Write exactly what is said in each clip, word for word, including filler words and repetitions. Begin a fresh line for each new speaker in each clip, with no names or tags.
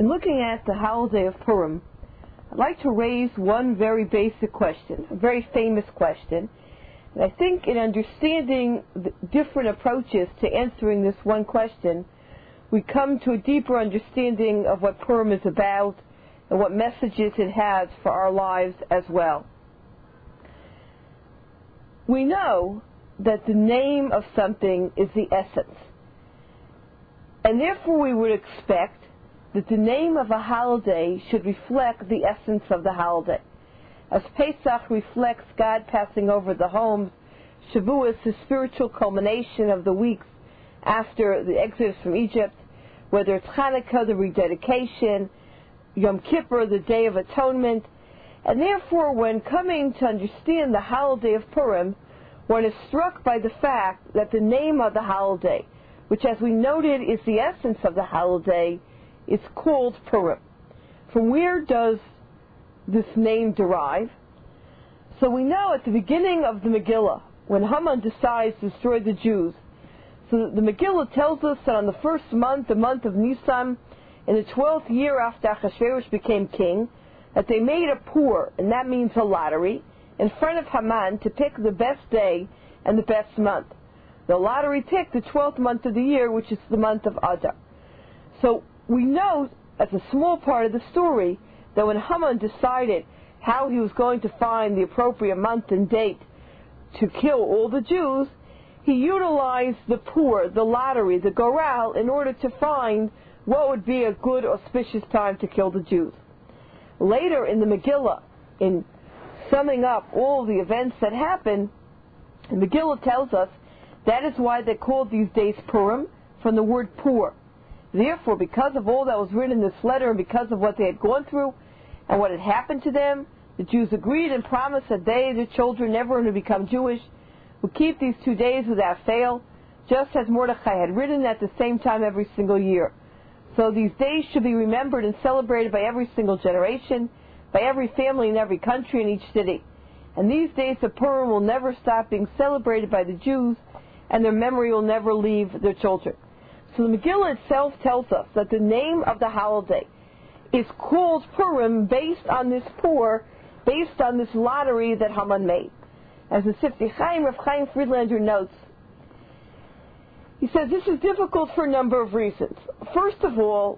In looking at the holiday of Purim, I'd like to raise one very basic question, a very famous question. And I think in understanding the different approaches to answering this one question, we come to a deeper understanding of what Purim is about and what messages it has for our lives as well. We know that the name of something is the essence, and therefore we would expect that the name of a holiday should reflect the essence of the holiday. As Pesach reflects God passing over the homes, Shavuos, the spiritual culmination of the weeks after the exodus from Egypt, whether it's Hanukkah, the rededication, Yom Kippur, the Day of Atonement, and therefore when coming to understand the holiday of Purim, one is struck by the fact that the name of the holiday, which as we noted is the essence of the holiday, is called Purim. From where does this name derive? So we know at the beginning of the Megillah, when Haman decides to destroy the Jews, so the Megillah tells us that on the first month, the month of Nisan, in the twelfth year after Achashverosh became king, that they made a pur, and that means a lottery, in front of Haman to pick the best day and the best month. The lottery picked the twelfth month of the year, which is the month of Adar. So we know, as a small part of the story, that when Haman decided how he was going to find the appropriate month and date to kill all the Jews, he utilized the pur, the lottery, the goral, in order to find what would be a good auspicious time to kill the Jews. Later in the Megillah, in summing up all the events that happened, the Megillah tells us that is why they called these days Purim, from the word pur. Therefore, because of all that was written in this letter and because of what they had gone through and what had happened to them, the Jews agreed and promised that they, their children, never to become Jewish, would keep these two days without fail, just as Mordechai had written at the same time every single year. So these days should be remembered and celebrated by every single generation, by every family in every country and each city. And these days of Purim will never stop being celebrated by the Jews, and their memory will never leave their children. So the Megillah itself tells us that the name of the holiday is called Purim based on this pur, based on this lottery that Haman made. As the Sifti Chaim, Rav Chaim Friedlander notes, he says this is difficult for a number of reasons. First of all,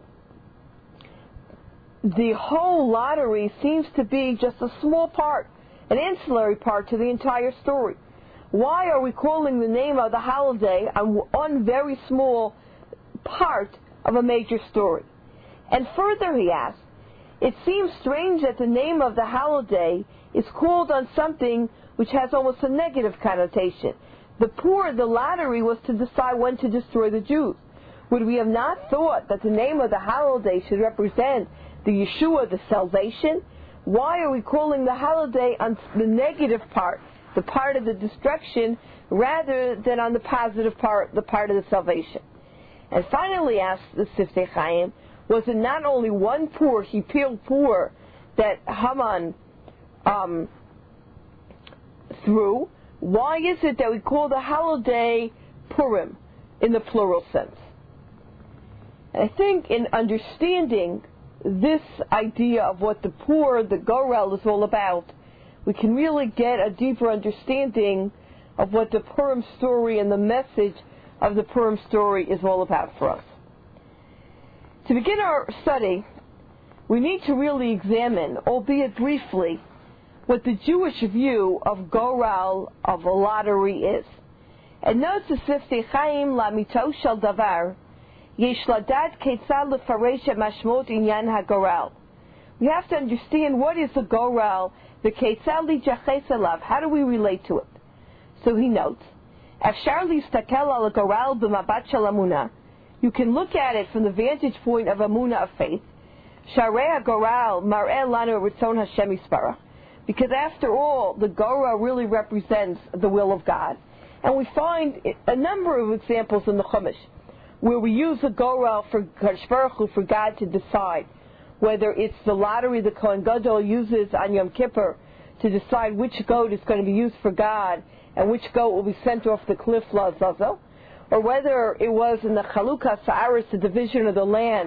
the whole lottery seems to be just a small part, an ancillary part to the entire story. Why are we calling the name of the holiday on one very small part of a major story? And further, he asks, it seems strange that the name of the holiday is called on something which has almost a negative connotation. The pur, the lottery, was to decide when to destroy the Jews. Would we have not thought that the name of the holiday should represent the Yeshua, the salvation? Why are we calling the holiday on the negative part, the part of the destruction, rather than on the positive part, the part of the salvation? And finally, asked the Siftei Chaim, was it not only one pur, hipil pur, that Haman um, threw? Why is it that we call the holiday Purim in the plural sense? And I think in understanding this idea of what the pur, the goral, is all about, we can really get a deeper understanding of what the Purim story and the message of the Purim story is all about for us. To begin our study, we need to really examine, albeit briefly, what the Jewish view of goral, of a lottery, is. And note the Siftei Chaim Lamito Shel Davar, Yesh Ladat Ketzad Lefaresh et Mashmot Inyan HaGoral. We have to understand what is the goral, the Ketzad Lijaches Elav, how do we relate to it? So he notes, Afshar Listakel Al Goral B'Mabat Shel Amunah, you can look at it from the vantage point of Amunah, of faith. Sharei HaGoral Mar'eh Lanu Ritzon Hashem Yisparach, because after all, the goral really represents the will of God. And we find a number of examples in the Chumash where we use the goral for Kadosh Baruch Hu, for God to decide whether it's the lottery the Kohen Gadol uses on Yom Kippur to decide which goat is going to be used for God and which goat will be sent off the cliff Lazazel, or whether it was in the Chalukah Sa'aris, the division of the land,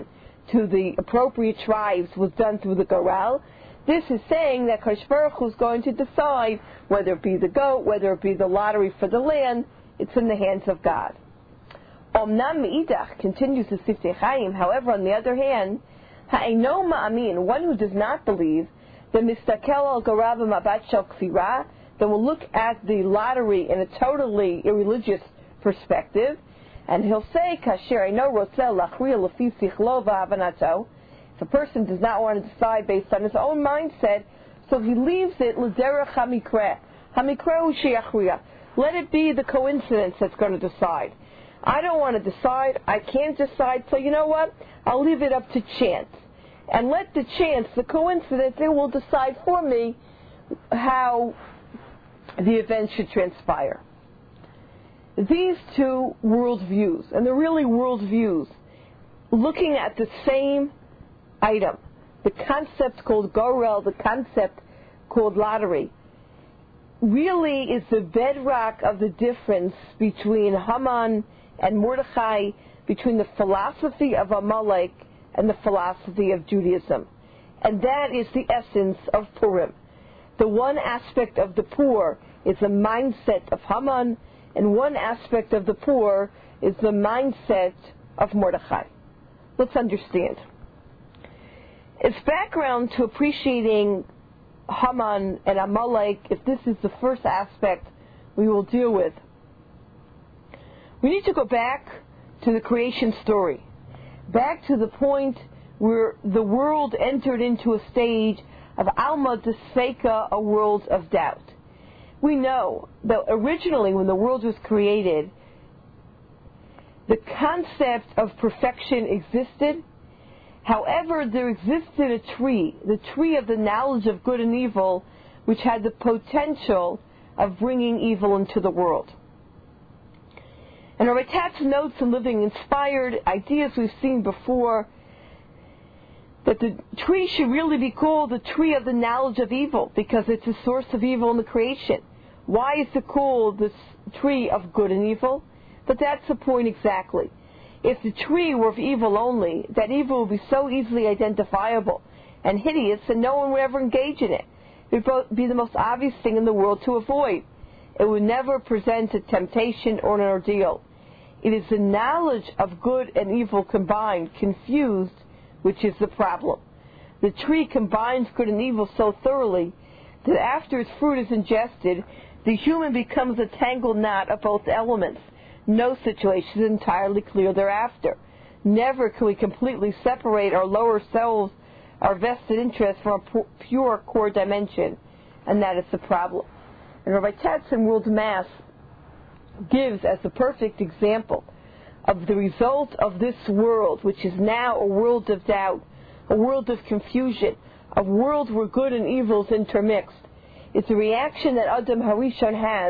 to the appropriate tribes was done through the Goral. This is saying that Kadosh Baruch Hu is going to decide whether it be the goat, whether it be the lottery for the land. It's in the hands of God. Omnam Meidach continues the Siftei Chaim. However, on the other hand, Ha'eino Ma'amin, one who does not believe, the Mistakel al Gorav Mabat Shel Kfirah, that will look at the lottery in a totally irreligious perspective, and he'll say, Kasher Eino Rotzel Lachriya Lefi Sichlo V'Havanato. If a person does not want to decide based on his own mindset, so he leaves it L'derech HaMikreh. HaMikreh Hu Sheyachriya. Let it be the coincidence that's going to decide. I don't want to decide. I can't decide. So you know what? I'll leave it up to chance. And let the chance, the coincidence, it will decide for me how the event should transpire. These two worldviews, and they're really worldviews, looking at the same item, the concept called Gorel, the concept called lottery, really is the bedrock of the difference between Haman and Mordechai, between the philosophy of Amalek and the philosophy of Judaism. And that is the essence of Purim. The one aspect of the poor is the mindset of Haman, and one aspect of the poor is the mindset of Mordechai. Let's understand. As background to appreciating Haman and Amalek, if this is the first aspect we will deal with, we need to go back to the creation story, back to the point where the world entered into a stage of Alma Desfeka, a world of doubt. We know that originally when the world was created, the concept of perfection existed. However, there existed a tree, the tree of the knowledge of good and evil, which had the potential of bringing evil into the world. And Rabbi Tatz notes in Living Inspired ideas we've seen before that the tree should really be called the tree of the knowledge of evil because it's a source of evil in the creation. Why is it called the tree of good and evil? But that's the point exactly. If the tree were of evil only, that evil would be so easily identifiable and hideous that no one would ever engage in it. It would be the most obvious thing in the world to avoid. It would never present a temptation or an ordeal. It is the knowledge of good and evil combined, confused, which is the problem. The tree combines good and evil so thoroughly that after its fruit is ingested, the human becomes a tangled knot of both elements. No situation is entirely clear thereafter. Never can we completely separate our lower selves, our vested interest, from a pure core dimension, and that is the problem. And Rabbi Tatz in World Mass gives as a perfect example of the result of this world, which is now a world of doubt, a world of confusion, a world where good and evil is intermixed. It's a reaction that Adam Harishon has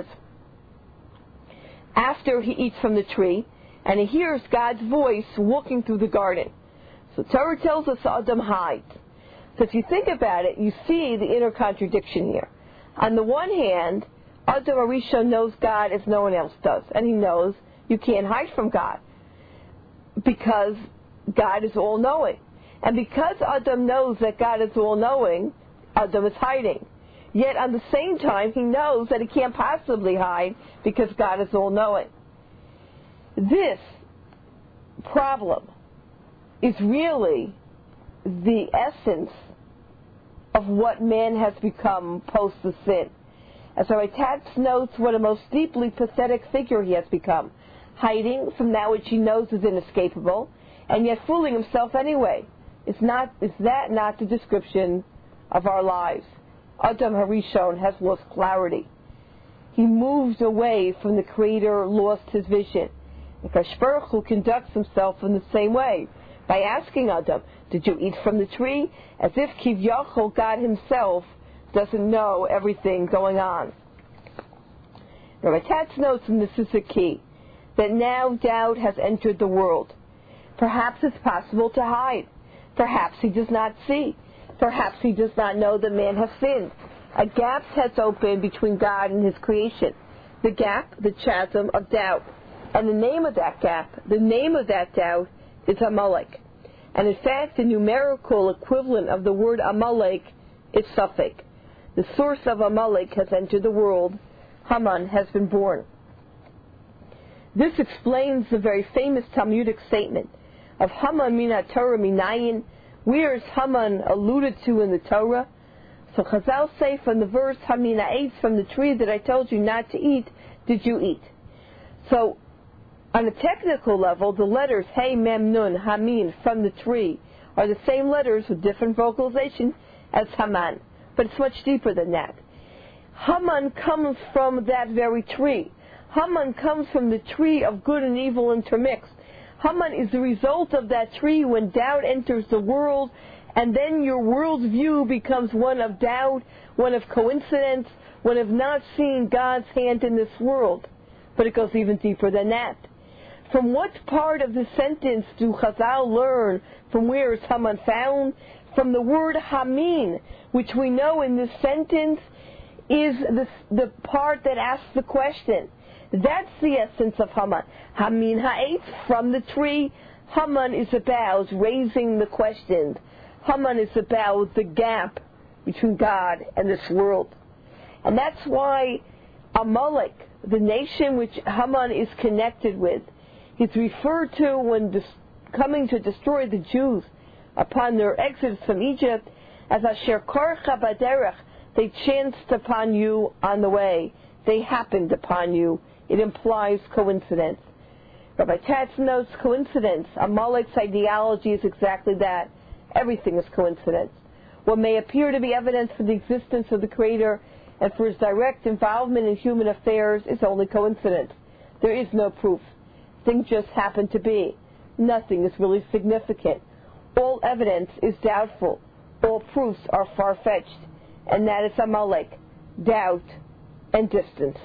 after he eats from the tree, and he hears God's voice walking through the garden. So Torah tells us Adam hides. So if you think about it, you see the inner contradiction here. On the one hand, Adam Harishon knows God as no one else does, and he knows you can't hide from God because God is all-knowing. And because Adam knows that God is all-knowing, Adam is hiding. Yet at the same time, he knows that he can't possibly hide because God is all-knowing. This problem is really the essence of what man has become post the sin. As Rabbi Tatz notes, what a most deeply pathetic figure he has become, hiding from that which he knows is inescapable, and yet fooling himself anyway. Is not is that not the description of our lives? Adam Harishon has lost clarity. He moved away from the Creator, lost his vision. And Kadosh Baruch Hu conducts himself in the same way by asking Adam, "Did you eat from the tree?" As if Kivyachol, God Himself, doesn't know everything going on. Rabbi Tatz notes, and this is the key, that now doubt has entered the world. Perhaps it's possible to hide. Perhaps he does not see. Perhaps he does not know that man has sinned. A gap has opened between God and His creation. The gap, the chasm of doubt. And the name of that gap, the name of that doubt, is Amalek. And in fact, the numerical equivalent of the word Amalek is Safek. The source of Amalek has entered the world. Haman has been born. This explains the very famous Talmudic statement of Haman mina Torah minayin. Where is Haman alluded to in the Torah? So Chazal say from the verse, Hamina ate from the tree that I told you not to eat, did you eat? So, on a technical level, the letters Hey, Mem, Nun, Hamin, from the tree, are the same letters with different vocalization as Haman. But it's much deeper than that. Haman comes from that very tree. Haman comes from the tree of good and evil intermixed. Haman is the result of that tree when doubt enters the world, and then your world's view becomes one of doubt, one of coincidence, one of not seeing God's hand in this world. But it goes even deeper than that. From what part of the sentence do Chazal learn from where is Haman found? From the word Hamin, which we know in this sentence is the, the part that asks the question. That's the essence of Haman. Hamin ha'etz, from the tree. Haman is about raising the questions. Haman is about the gap between God and this world. And that's why Amalek, the nation which Haman is connected with, is referred to when dis- coming to destroy the Jews upon their exodus from Egypt as Asher Korcha Baderech. They chanced upon you on the way. They happened upon you. It implies coincidence. Rabbi Tatz notes coincidence. Amalek's ideology is exactly that. Everything is coincidence. What may appear to be evidence for the existence of the Creator and for his direct involvement in human affairs is only coincidence. There is no proof. Things just happen to be. Nothing is really significant. All evidence is doubtful. All proofs are far-fetched. And that is Amalek, doubt and distance.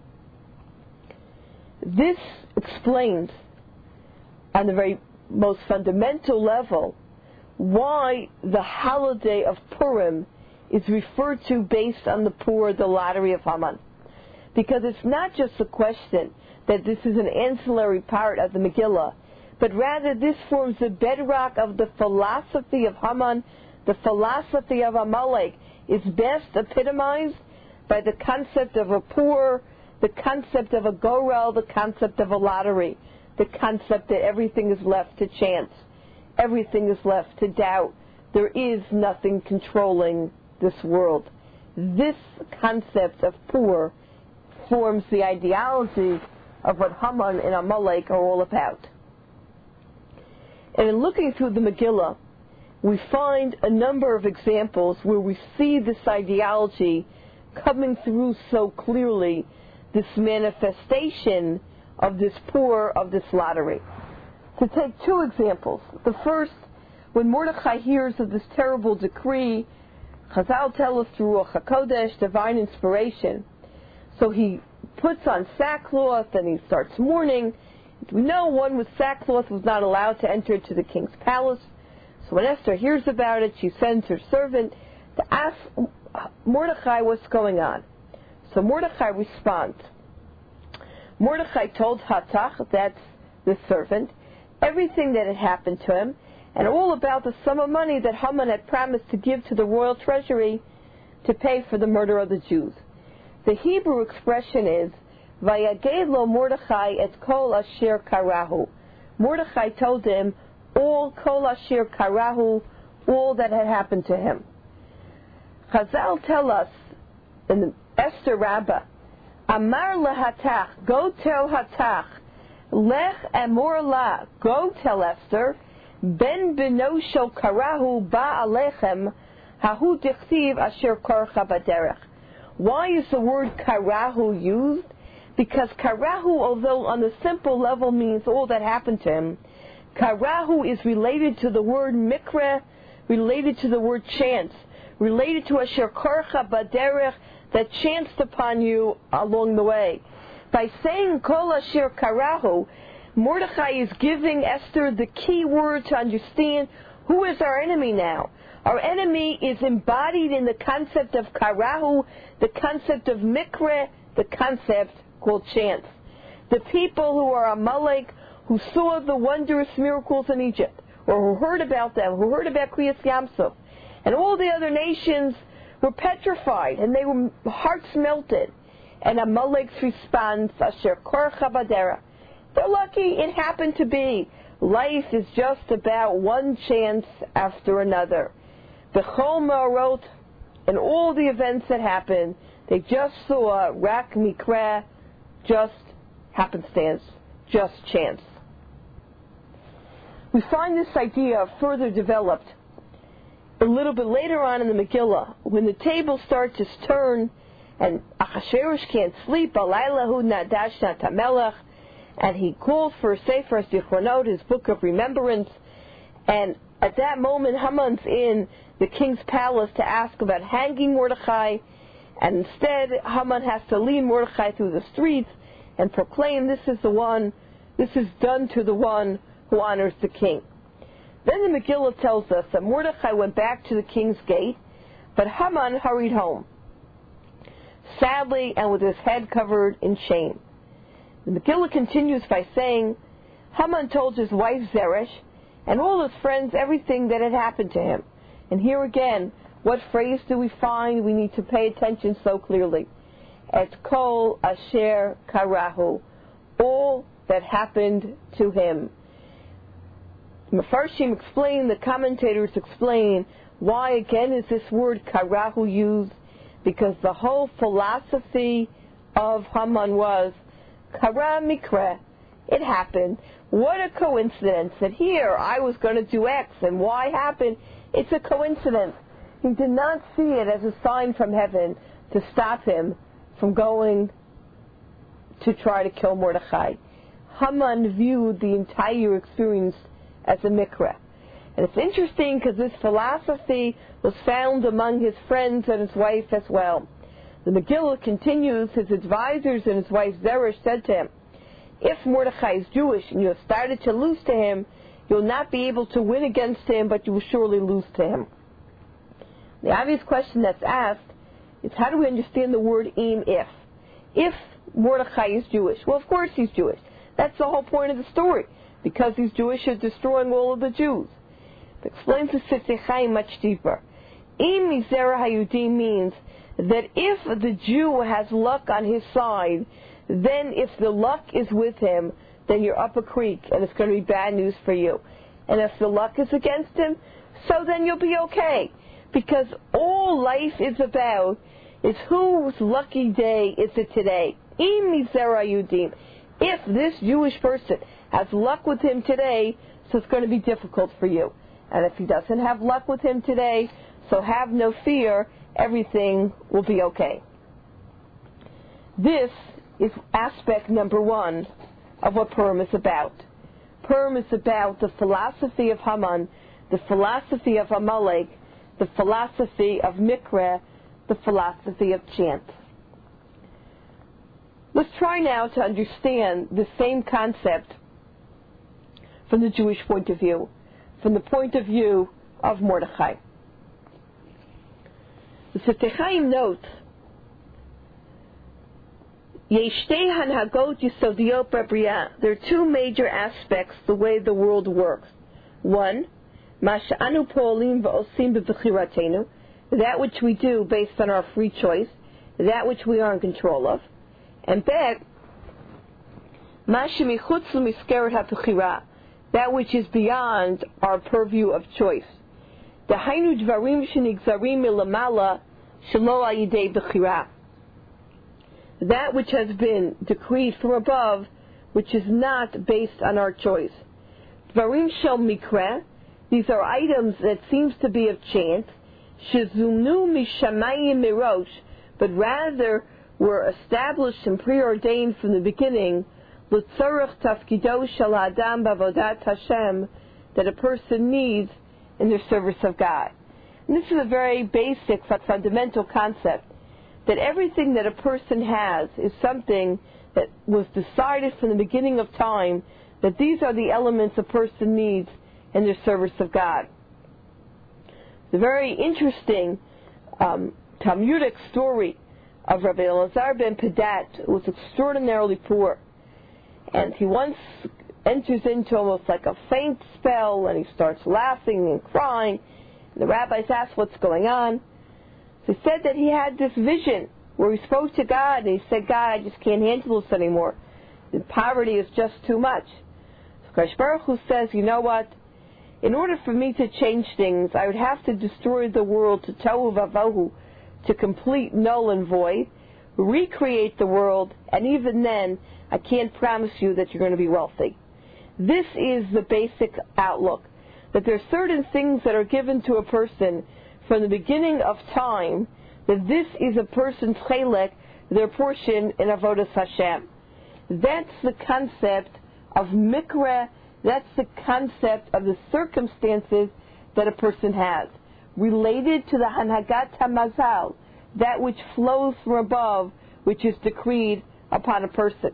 This explains, on the very most fundamental level, why the holiday of Purim is referred to based on the Pur, the lottery of Haman. Because it's not just a question that this is an ancillary part of the Megillah, but rather this forms the bedrock of the philosophy of Haman. The philosophy of Amalek is best epitomized by the concept of a Pur, the concept of a gorel, the concept of a lottery, the concept that everything is left to chance, everything is left to doubt. There is nothing controlling this world. This concept of Pur forms the ideology of what Haman and Amalek are all about. And in looking through the Megillah, we find a number of examples where we see this ideology coming through so clearly, this manifestation of this Pur, of this lottery. To take two examples. The first, when Mordechai hears of this terrible decree, Chazal tell us through Ruach HaKodesh, divine inspiration. So he puts on sackcloth and he starts mourning. We know one with sackcloth was not allowed to enter to the king's palace. So when Esther hears about it, she sends her servant to ask Mordechai what's going on. So Mordechai responds. Mordechai told Hatach, that's the servant, everything that had happened to him, and all about the sum of money that Haman had promised to give to the royal treasury to pay for the murder of the Jews. The Hebrew expression is, Vayaged lo Mordechai et kol asher karahu. Mordechai told him all kol asher karahu, all that had happened to him. Chazal tell us in the Esther Rabbah, Amar lehatach, go tell Hatach, lech emor la, go tell Esther, ben beno shel karahu ba alechem, hahu dichtiv asher korcha baderech. Why is the word karahu used? Because karahu, although on the simple level means all that happened to him, karahu is related to the word mikra, related to the word chance, related to asher korcha baderech, that chanced upon you along the way. By saying kol asher karahu, Mordechai is giving Esther the key word to understand who is our enemy now. Our enemy is embodied in the concept of karahu, the concept of mikra, the concept called chance. The people who are Amalek, who saw the wondrous miracles in Egypt, or who heard about them, who heard about Kriyas Yamsuf, and all the other nations were petrified, and they were hearts melted. And Amalek's response, Asher Korcha Badera, they're lucky it happened to be. Life is just about one chance after another. B'chol Ma'arot, and all the events that happened, they just saw Rak Mikra, just happenstance, just chance. We find this idea further developed a little bit later on in the Megillah, when the table starts to turn, and Achashverosh can't sleep, Alaylahu Nadash Natamelech, and he calls for Sefer Zichronot, his book of remembrance, and at that moment Haman's in the king's palace to ask about hanging Mordechai, and instead Haman has to lead Mordechai through the streets and proclaim, this is the one, this is done to the one who honors the king. Then the Megillah tells us that Mordechai went back to the king's gate, but Haman hurried home, sadly and with his head covered in shame. The Megillah continues by saying, Haman told his wife Zeresh and all his friends everything that had happened to him. And here again, what phrase do we find we need to pay attention so clearly? Et kol asher karahu, all that happened to him. Mefarshim explain, the commentators explain, why again is this word karahu used? Because the whole philosophy of Haman was, kara mikra, it happened. What a coincidence that here I was going to do X and Y happened. It's a coincidence. He did not see it as a sign from heaven to stop him from going to try to kill Mordechai. Haman viewed the entire experience as a mikra. And it's interesting because this philosophy was found among his friends and his wife as well. The Megillah continues, his advisors and his wife Zeresh said to him, if Mordechai is Jewish and you have started to lose to him, you'll not be able to win against him, but you will surely lose to him. The obvious question that's asked is, how do we understand the word im if? If Mordechai is Jewish, well, of course he's Jewish. That's the whole point of the story. Because he's Jewish, he's destroying all of the Jews. It explains the Sifsei Chaim much deeper. Im Mizera Hayudim means that if the Jew has luck on his side, then if the luck is with him, then you're up a creek and it's going to be bad news for you. And if the luck is against him, so then you'll be okay. Because all life is about is whose lucky day is it today. Im Mizera Hayudim. If this Jewish person has luck with him today, so it's going to be difficult for you. And if he doesn't have luck with him today, so have no fear, everything will be okay. This is aspect number one of what Purim is about. Purim is about the philosophy of Haman, the philosophy of Amalek, the philosophy of Mikra, the philosophy of chance. Let's try now to understand the same concept from the Jewish point of view, from the point of view of Mordechai. The Sifsei Chaim notes, there are two major aspects the way the world works. One, that which we do based on our free choice, that which we are in control of. And bet, that which is beyond our purview of choice. That which has been decreed from above, which is not based on our choice. Dvarim shel mikra, these are items that seems to be of chance, shezunu mishamayim mirosh, but rather were established and preordained from the beginning, l'tzorech tafkido shel adam b'avodat Hashem, that a person needs in their service of God. And this is a very basic, fundamental concept, that everything that a person has is something that was decided from the beginning of time, that these are the elements a person needs in their service of God. The very interesting um, Talmudic story of Rabbi Elazar ben Padat, who was extraordinarily poor. And he once enters into almost like a faint spell, and he starts laughing and crying. And the rabbis ask what's going on. So he said that he had this vision where he spoke to God, and he said, God, I just can't handle this anymore. The poverty is just too much. So Kadosh Baruch Hu says, you know what? In order for me to change things, I would have to destroy the world to tohu vavohu, to complete null and void, recreate the world, and even then, I can't promise you that you're going to be wealthy. This is the basic outlook, that there are certain things that are given to a person from the beginning of time, that this is a person's chelek, their portion in Avodas Hashem. That's the concept of mikra, that's the concept of the circumstances that a person has, related to the Hanhagat HaMazal, that which flows from above, which is decreed upon a person.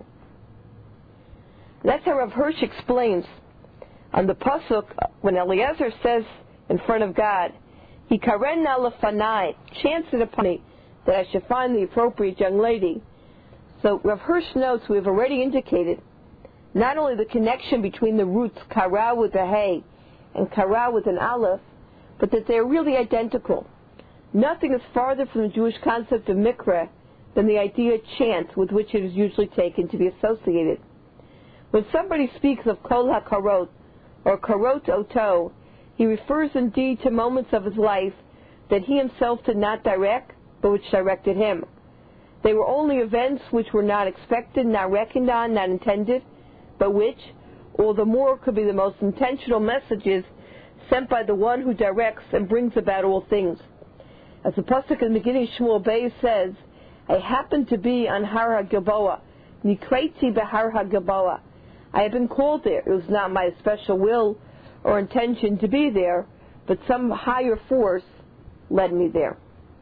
That's how Rav Hirsch explains on the pasuk when Eliezer says in front of God, "He karenna lefanai," chance it upon me that I should find the appropriate young lady. So Rav Hirsch notes we have already indicated not only the connection between the roots kara with a hay and kara with an aleph, but that they are really identical. Nothing is farther from the Jewish concept of mikra than the idea chance with which it is usually taken to be associated. When somebody speaks of kol hakarot or karot oto, he refers indeed to moments of his life that he himself did not direct, but which directed him. They were only events which were not expected, not reckoned on, not intended, but which, all the more, could be the most intentional messages sent by the one who directs and brings about all things. As the pasuk in the beginning, Shmuel Beis says, I happened to be on Har HaGilboa, Nikreti Behar HaGilboa. I have been called there. It was not my special will or intention to be there, but some higher force led me there.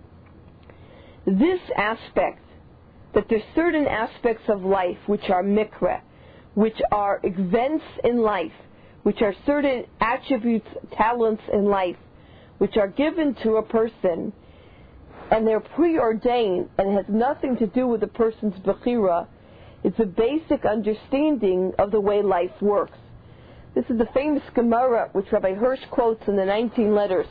This aspect, that there's certain aspects of life which are mikra, which are events in life, which are certain attributes, talents in life, which are given to a person, and they're preordained, and it has nothing to do with the person's bechira. It's a basic understanding of the way life works. This is the famous Gemara which Rabbi Hirsch quotes in the nineteen letters.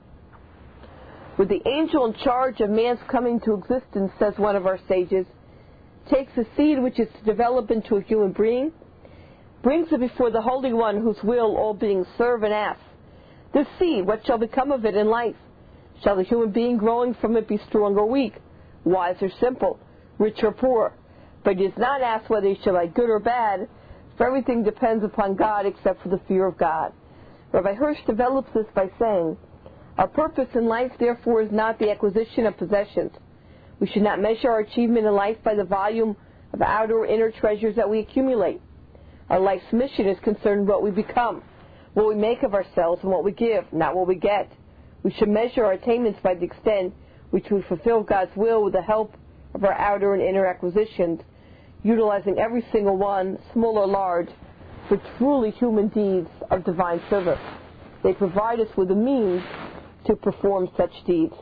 Where the angel in charge of man's coming to existence, says one of our sages, takes a seed which is to develop into a human being, brings it before the Holy One whose will all beings serve, and asks, this seed, what shall become of it in life? Shall the human being growing from it be strong or weak, wise or simple, rich or poor? But he does not ask whether he shall be good or bad, for everything depends upon God except for the fear of God. Rabbi Hirsch develops this by saying, our purpose in life, therefore, is not the acquisition of possessions. We should not measure our achievement in life by the volume of outer or inner treasures that we accumulate. Our life's mission is concerned with what we become, what we make of ourselves, and what we give, not what we get. We should measure our attainments by the extent which we fulfill God's will with the help of our outer and inner acquisitions, utilizing every single one, small or large, for truly human deeds of divine service. They provide us with the means to perform such deeds.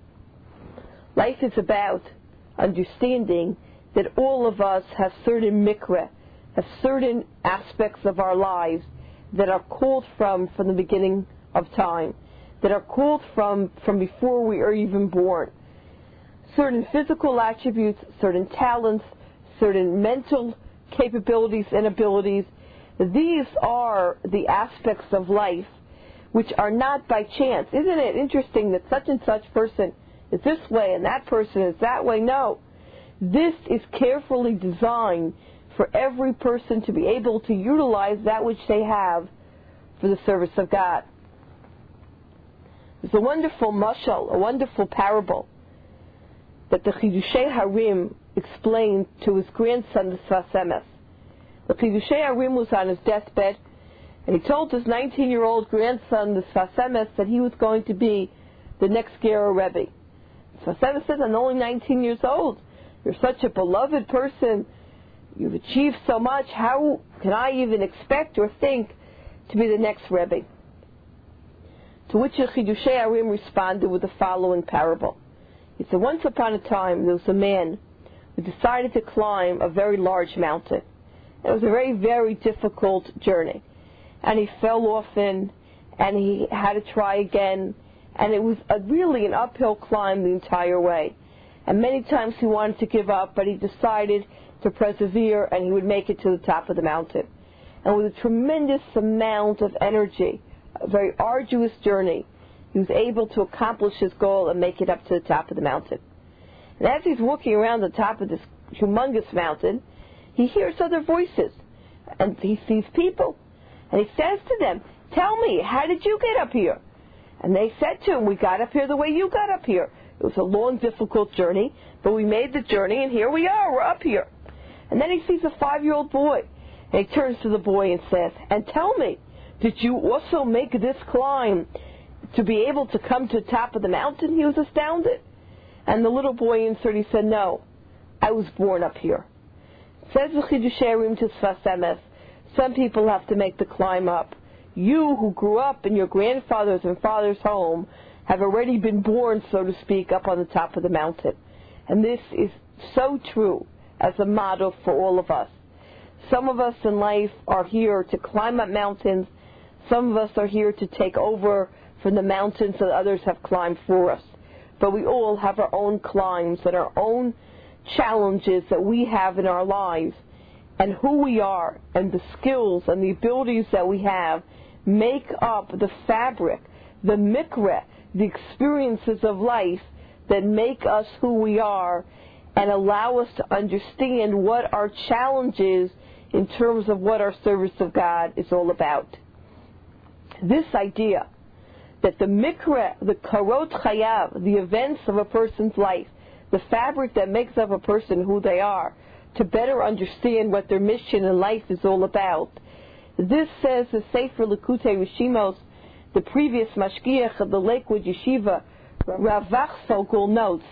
Life is about understanding that all of us have certain mikra, have certain aspects of our lives that are called from from the beginning of time, that are called from from before we are even born. Certain physical attributes, certain talents, certain mental capabilities and abilities. These are the aspects of life which are not by chance. Isn't it interesting that such and such person is this way and that person is that way? No. This is carefully designed for every person to be able to utilize that which they have for the service of God. There's a wonderful mashal, a wonderful parable that the Chidushei Harim explained to his grandson, the Sfas Emes. The Chidushei Harim was on his deathbed, and he told his nineteen-year-old grandson, the Sfas Emes, that he was going to be the next Gera Rebbe. Sfas Emes said, I'm only nineteen years old. You're such a beloved person. You've achieved so much. How can I even expect or think to be the next Rebbe? To which the Chidushei Harim responded with the following parable. He said, once upon a time there was a man who decided to climb a very large mountain. It was a very, very difficult journey. And he fell often, and he had to try again, and it was a, really an uphill climb the entire way. And many times he wanted to give up, but he decided to persevere, and he would make it to the top of the mountain. And with a tremendous amount of energy, a very arduous journey, he was able to accomplish his goal and make it up to the top of the mountain. And as he's walking around the top of this humongous mountain, he hears other voices, and he sees people. And he says to them, "Tell me, how did you get up here?" And they said to him, "We got up here the way you got up here. It was a long, difficult journey, but we made the journey, and here we are, we're up here." And then he sees a five-year-old boy, and he turns to the boy and says, "And tell me, did you also make this climb to be able to come to the top of the mountain?" He was astounded. And the little boy answered, he said, "No, I was born up here." Says the Chidushei HaRim to Sfas Emes, some people have to make the climb up. You who grew up in your grandfather's and father's home have already been born, so to speak, up on the top of the mountain. And this is so true as a model for all of us. Some of us in life are here to climb up mountains. Some of us are here to take over from the mountains that others have climbed for us. But we all have our own climbs and our own challenges that we have in our lives. And who we are and the skills and the abilities that we have make up the fabric, the mikra, the experiences of life that make us who we are and allow us to understand what our challenge is in terms of what our service of God is all about. This idea that the mikra, the karot chayav, the events of a person's life, the fabric that makes up a person who they are, to better understand what their mission in life is all about. This says the Sefer Likutei Rishimos, the previous mashgiach of the Lakewood Yeshiva, Rav Vachsogel, notes.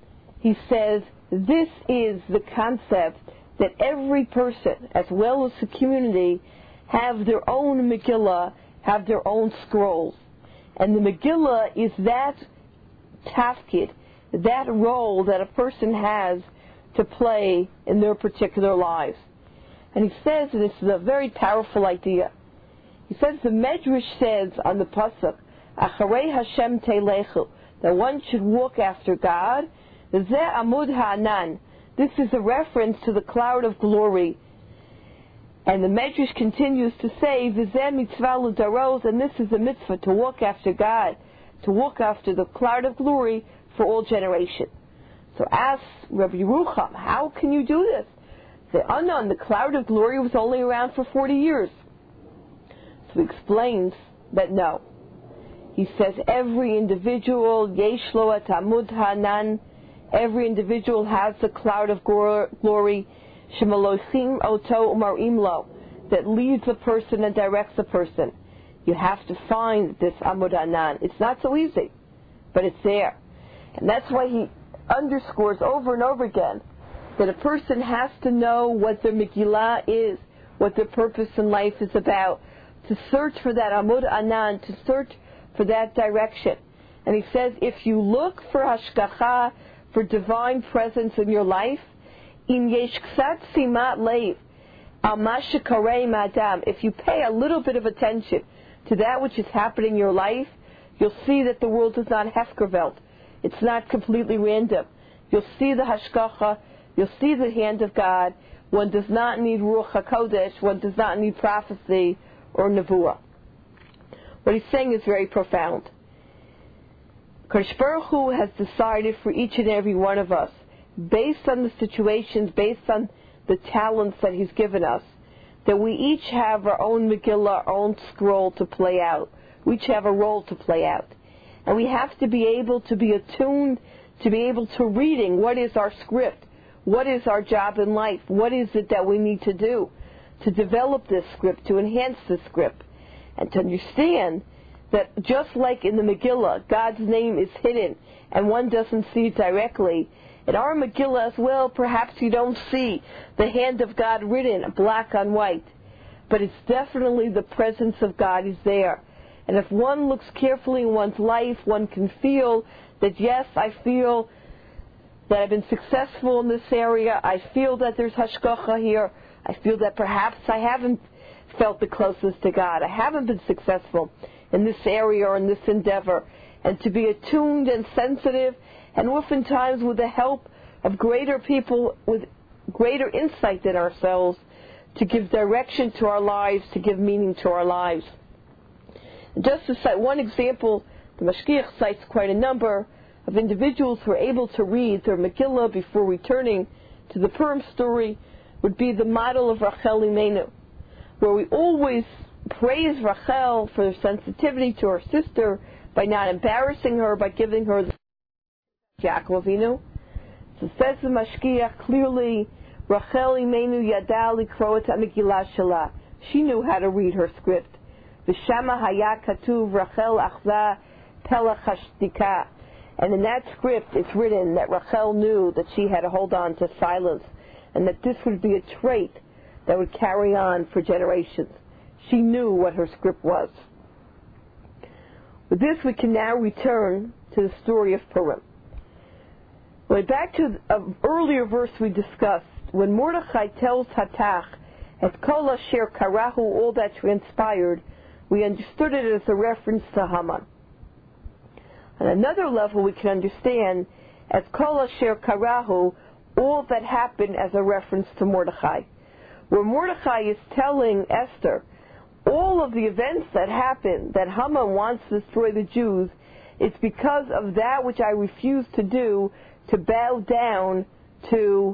He says, this is the concept that every person, as well as the community, have their own Megillah, have their own scrolls. And the Megillah is that tafkid, that role that a person has to play in their particular lives. And he says, and this is a very powerful idea, he says the Medrash says on the Pasuk, Acharei Hashem Teilechu, that one should walk after God. Zeh Amud Ha'anan. This is a reference to the cloud of glory. And the Medrash continues to say, V'zeh mitzvah l'daros, and this is a mitzvah to walk after God, to walk after the cloud of glory for all generations. So ask Rabbi Yerucham, how can you do this? The unknown, the cloud of glory was only around for forty years. So he explains that no. He says every individual, yesh lo et amud ha'anan, every individual has the cloud of glory, shemalochim oto umarim lo, that leads a person and directs a person. You have to find this amud ha'anan. It's not so easy, but it's there. And that's why he underscores over and over again that a person has to know what their Megillah is, what their purpose in life is about, to search for that Amud Anan, to search for that direction. And he says, if you look for Hashgacha, for divine presence in your life, in yesh ksat simat leiv al ma shekarei ma'adam, if you pay a little bit of attention to that which is happening in your life, you'll see that the world is not hefkervelt. It's not completely random. You'll see the hashgacha, you'll see the hand of God. One does not need Ruach HaKodesh, one does not need prophecy or nevuah. What he's saying is very profound. Kadosh Baruch Hu has decided for each and every one of us, based on the situations, based on the talents that he's given us, that we each have our own Megillah, our own scroll to play out. We each have a role to play out. And we have to be able to be attuned, to be able to reading what is our script, what is our job in life, what is it that we need to do to develop this script, to enhance this script, and to understand that just like in the Megillah, God's name is hidden and one doesn't see it directly, in our Megillah as well, perhaps you don't see the hand of God written black on white, but it's definitely the presence of God is there. And if one looks carefully in one's life, one can feel that, yes, I feel that I've been successful in this area. I feel that there's hashgacha here. I feel that perhaps I haven't felt the closest to God. I haven't been successful in this area or in this endeavor. And to be attuned and sensitive, and oftentimes with the help of greater people with greater insight than ourselves, to give direction to our lives, to give meaning to our lives. Just to cite one example, the Mashgiach cites quite a number of individuals who are able to read their Megillah before returning to the Purim story, would be the model of Rachel Imenu, where we always praise Rachel for her sensitivity to her sister by not embarrassing her, by giving her the Yaakov Avinu. So says the Mashgiach clearly, Rachel Imenu yada likro et Megillah Shela. She knew how to read her script. V'shama haya katuv Rachel achza pelach hashtika. And in that script it's written that Rachel knew that she had to hold on to silence, and that this would be a trait that would carry on for generations. She knew what her script was. With this, we can now return to the story of Purim. Going back to an earlier verse we discussed, when Mordechai tells Hatach, at Kol Asher Karahu, all that transpired, we understood it as a reference to Haman. On another level, we can understand as Kol Asher Karahu, all that happened, as a reference to Mordechai. Where Mordechai is telling Esther, all of the events that happened, that Haman wants to destroy the Jews, it's because of that which I refuse to do, to bow down to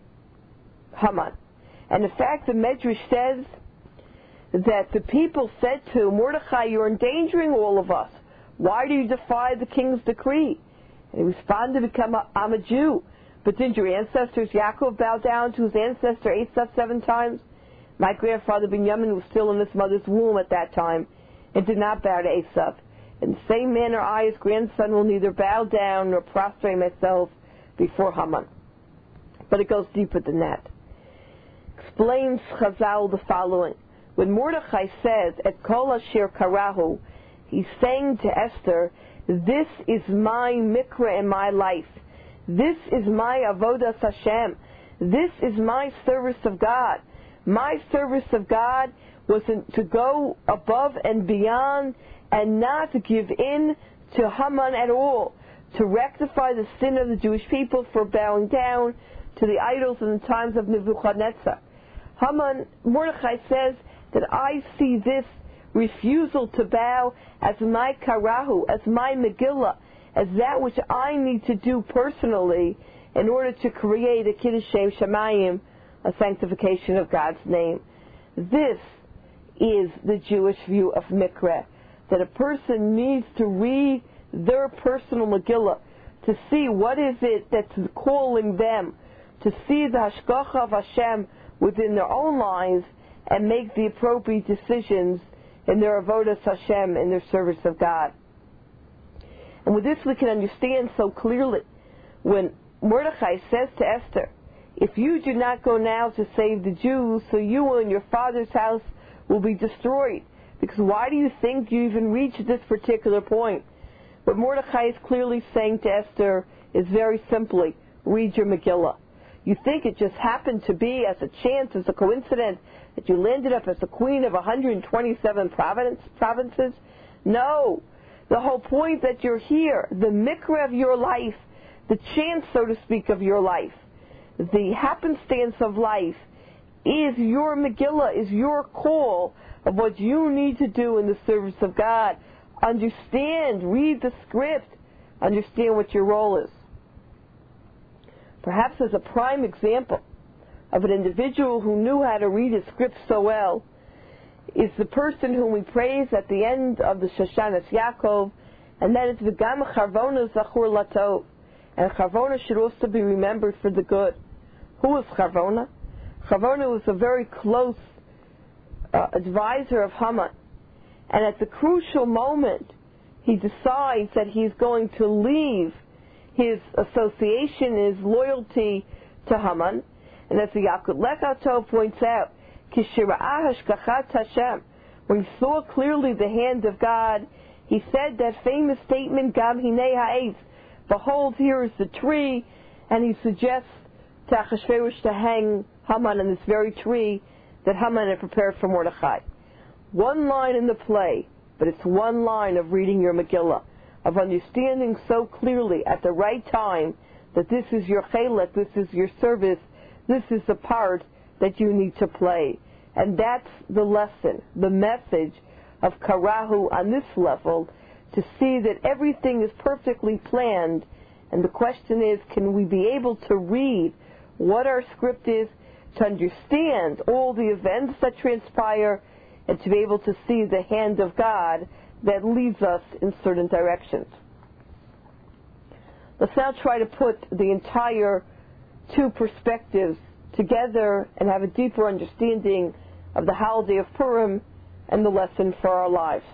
Haman. And in fact, the Medrash says that the people said to Mordechai, you're endangering all of us. Why do you defy the king's decree? And he responded, because I'm a Jew. But did your ancestors, Yaakov, bow down to his ancestor Esau seven times? My grandfather Binyamin was still in his mother's womb at that time and did not bow to Esau. In the same manner, I, his grandson, will neither bow down nor prostrate myself before Haman. But it goes deeper than that. Explains Chazal the following. When Mordechai says, Et kol asher karahu, he's saying to Esther, this is my mikra in my life. This is my avodas Hashem. This is my service of God. My service of God was to go above and beyond and not to give in to Haman at all, to rectify the sin of the Jewish people for bowing down to the idols in the times of Nebuchadnezzar. Haman, Mordechai says that I see this refusal to bow as my karahu, as my Megillah, as that which I need to do personally in order to create a Kiddush Shem Shamayim, a sanctification of God's name. This is the Jewish view of Mikra, that a person needs to read their personal Megillah to see what is it that's calling them, to see the Hashgacha of Hashem within their own lives and make the appropriate decisions in their avodas Hashem, in their service of God. And with this we can understand so clearly when Mordechai says to Esther, if you do not go now to save the Jews, so you and your father's house will be destroyed. Because why do you think you even reached this particular point? What Mordechai is clearly saying to Esther is very simply, read your Megillah. You think it just happened to be as a chance, as a coincidence, that you landed up as the queen of one hundred twenty-seven province, provinces? No. The whole point that you're here, the mikra of your life, the chance, so to speak, of your life, the happenstance of life, is your Megillah, is your call of what you need to do in the service of God. Understand, read the script, understand what your role is. Perhaps as a prime example of an individual who knew how to read his script so well is the person whom we praise at the end of the Shoshanas Yaakov, and that is V'gam Charvona Zachur Latov. And Charvona should also be remembered for the good. Who was Charvona? Charvona was a very close uh, advisor of Haman. And at the crucial moment, he decides that he's going to leave his association, his loyalty to Haman. And as the Yalkut Lech points out, when he saw clearly the hand of God, he said that famous statement, Gam Hinei Ha'etz, behold, here is the tree, and he suggests to Achashverosh to hang Haman on this very tree that Haman had prepared for Mordechai. One line in the play, but it's one line of reading your Megillah, of understanding so clearly at the right time that this is your chelek, this is your service, this is the part that you need to play. And that's the lesson, the message of Karahu on this level, to see that everything is perfectly planned. And the question is, can we be able to read what our script is, to understand all the events that transpire, and to be able to see the hand of God that leads us in certain directions. Let's now try to put the entire two perspectives together and have a deeper understanding of the holiday of Purim and the lesson for our lives.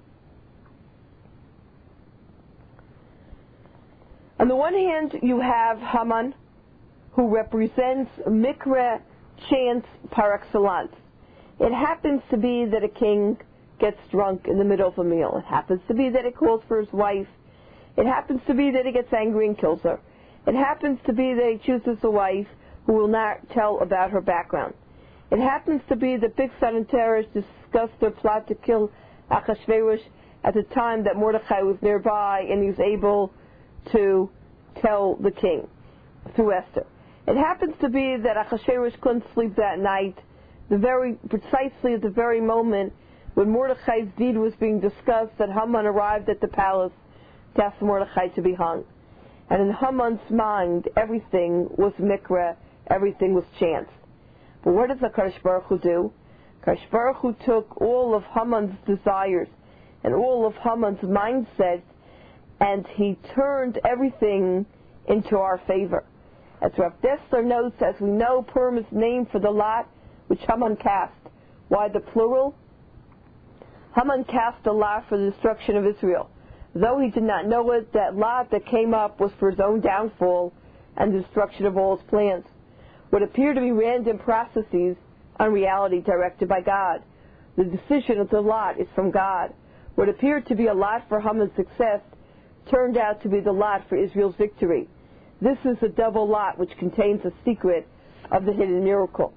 On the one hand, you have Haman, who represents Mikra, chance par excellence. It happens to be that a king gets drunk in the middle of a meal. It happens to be that he calls for his wife. It happens to be that he gets angry and kills her. It happens to be that he chooses a wife who will not tell about her background. It happens to be that Bigsan and Teresh discussed their plot to kill Achashverosh at the time that Mordechai was nearby and he was able to tell the king through Esther. It happens to be that Achashverosh couldn't sleep that night, the very precisely at the very moment when Mordechai's deed was being discussed, that Haman arrived at the palace to ask Mordechai to be hung. And in Haman's mind, everything was mikra, everything was chance. But what does HaKadosh Baruch Hu do? HaKadosh Baruch Hu took all of Haman's desires and all of Haman's mindset, and he turned everything into our favor. As Rav Dessler notes, as we know, Purim is named for the lot which Haman cast. Why the plural? Haman cast a lot for the destruction of Israel. Though he did not know it, that lot that came up was for his own downfall and the destruction of all his plans. What appeared to be random processes, in reality directed by God. The decision of the lot is from God. What appeared to be a lot for Haman's success turned out to be the lot for Israel's victory. This is a double lot which contains a secret of the hidden miracle.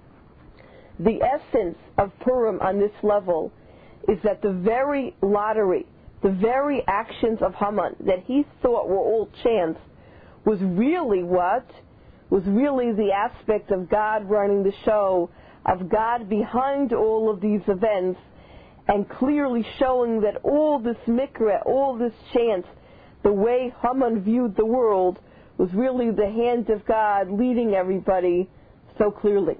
The essence of Purim on this level is that the very lottery, the very actions of Haman that he thought were all chance, was really what? Was really the aspect of God running the show, of God behind all of these events, and clearly showing that all this mikra, all this chance, the way Haman viewed the world, was really the hand of God leading everybody so clearly.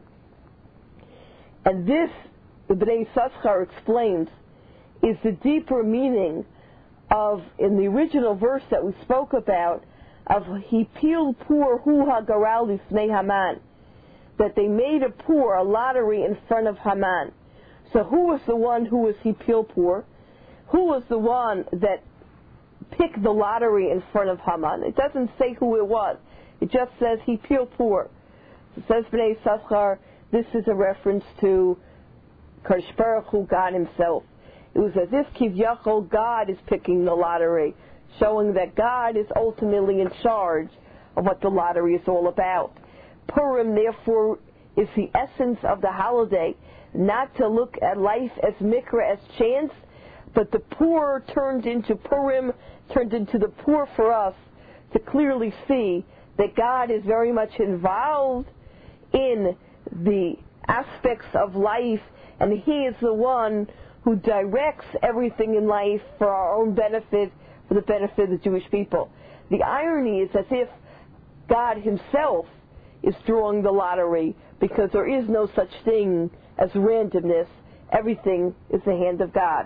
And this, the Bnei Yissaschar explains, is the deeper meaning of, in the original verse that we spoke about, of Hipil Pur Hu HaGaral Lifnei Haman, that they made a pur, a lottery, in front of Haman. So who was the one who was Hipil Pur? Who was the one that picked the lottery in front of Haman? It doesn't say who it was. It just says Hipil Pur. It says Bnei Yissaschar, this is a reference to Kadosh Baruch Hu, God himself. It was as if Kivyachol, God is picking the lottery, showing that God is ultimately in charge of what the lottery is all about. Purim, therefore, is the essence of the holiday, not to look at life as mikra, as chance, but the pur turned into Purim, turned into the pur for us, to clearly see that God is very much involved in the aspects of life, and He is the one who directs everything in life for our own benefit, for the benefit of the Jewish people. The irony is as if God himself is drawing the lottery, because there is no such thing as randomness. Everything is the hand of God.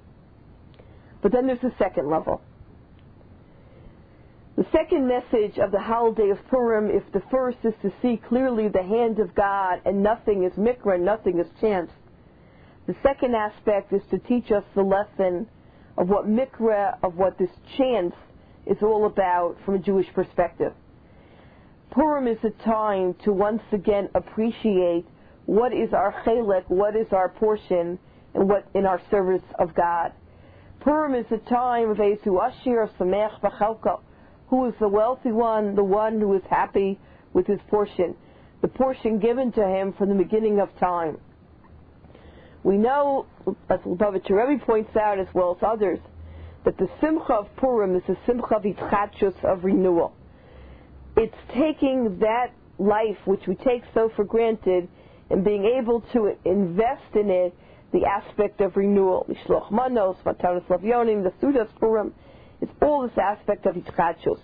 But then there's the second level. The second message of the holiday of Purim, if the first is to see clearly the hand of God and nothing is mikra, nothing is chance, the second aspect is to teach us the lesson of what mikra, of what this chance is all about from a Jewish perspective. Purim is a time to once again appreciate what is our chelek, what is our portion, and what in our service of God. Purim is a time of Ezu Ashir Samech B'Chalko, who is the wealthy one, the one who is happy with his portion. the portion given to him from the beginning of time. We know, as Lubavitcher Rebbe points out as well as others, that the Simcha of Purim is the Simcha of Yitzchachus, of renewal. It's taking that life which we take so for granted and being able to invest in it the aspect of renewal. Mishloch Manos, Matanos Lavyonim, the Sudas Purim, it's all this aspect of Yitzchachus.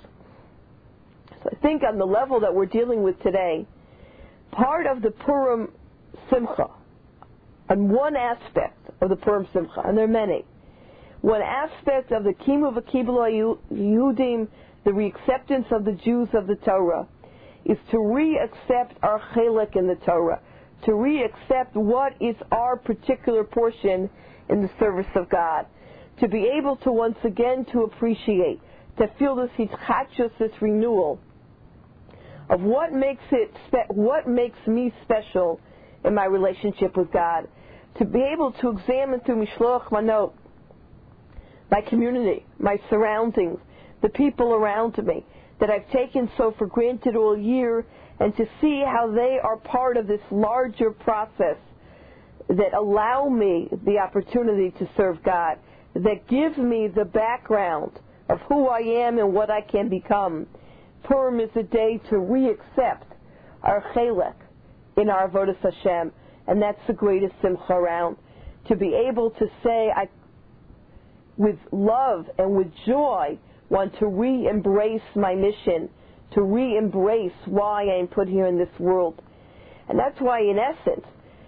So I think on the level that we're dealing with today, part of the Purim Simcha, and one aspect of the Purim Simcha, and there are many, one aspect of the Kimu V'Kibla Yehudim, the reacceptance of the Jews of the Torah, is to re-accept our chelek in the Torah, to re-accept what is our particular portion in the service of God, to be able to once again to appreciate, to feel this hitzchachus, this renewal of what makes it, spe- what makes me special in my relationship with God, to be able to examine through Mishloach Manot my community, my surroundings, the people around me that I've taken so for granted all year, and to see how they are part of this larger process that allow me the opportunity to serve God, that give me the background of who I am and what I can become. Purim is a day to re-accept our chelek in our avodas Hashem, and that's the greatest simcha around. To be able to say, I, with love and with joy, want to re-embrace my mission, to re-embrace why I am put here in this world. And that's why, in essence,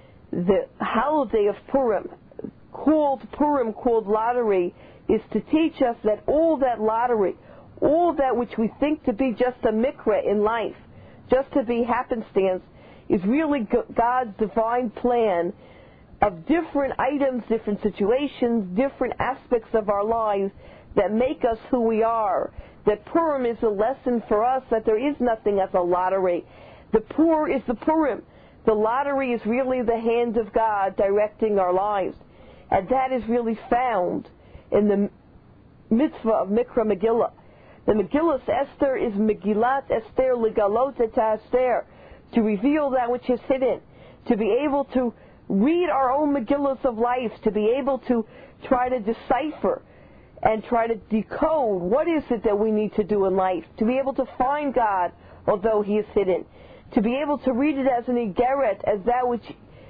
the holiday of Purim, called Purim, called lottery, is to teach us that all that lottery, all that which we think to be just a mikra in life, just to be happenstance, is really God's divine plan of different items, different situations, different aspects of our lives that make us who we are. That Purim is a lesson for us that there is nothing as a lottery. The Pur is the Purim. The lottery is really the hand of God directing our lives. And that is really found in the mitzvah of Mikra Megillah. The Megillah Esther is Megillat Esther Legalot et Esther, to reveal that which is hidden, to be able to read our own Megillahs of life, to be able to try to decipher and try to decode what is it that we need to do in life, to be able to find God although He is hidden, to be able to read it as an igeret, as that which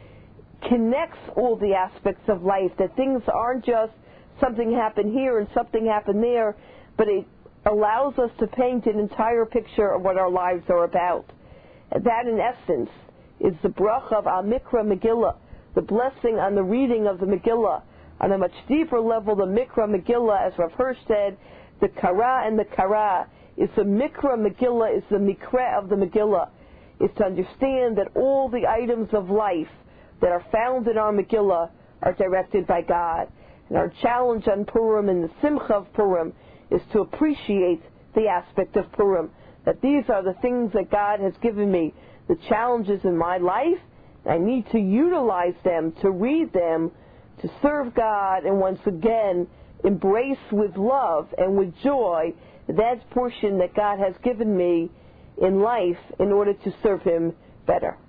connects all the aspects of life, that things aren't just something happened here and something happened there, but it allows us to paint an entire picture of what our lives are about. And that, in essence, is the bracha of Al Mikra Megillah, the blessing on the reading of the Megillah. On a much deeper level, the Mikra Megillah, as Rav Hirsch said, the Kara and the Kara, is the Mikra Megillah, is the Mikra of the Megillah, is to understand that all the items of life that are found in our Megillah are directed by God. And our challenge on Purim and the Simcha of Purim is to appreciate the aspect of Purim, that these are the things that God has given me, the challenges in my life, and I need to utilize them, to read them, to serve God, and once again embrace with love and with joy that portion that God has given me in life in order to serve Him better.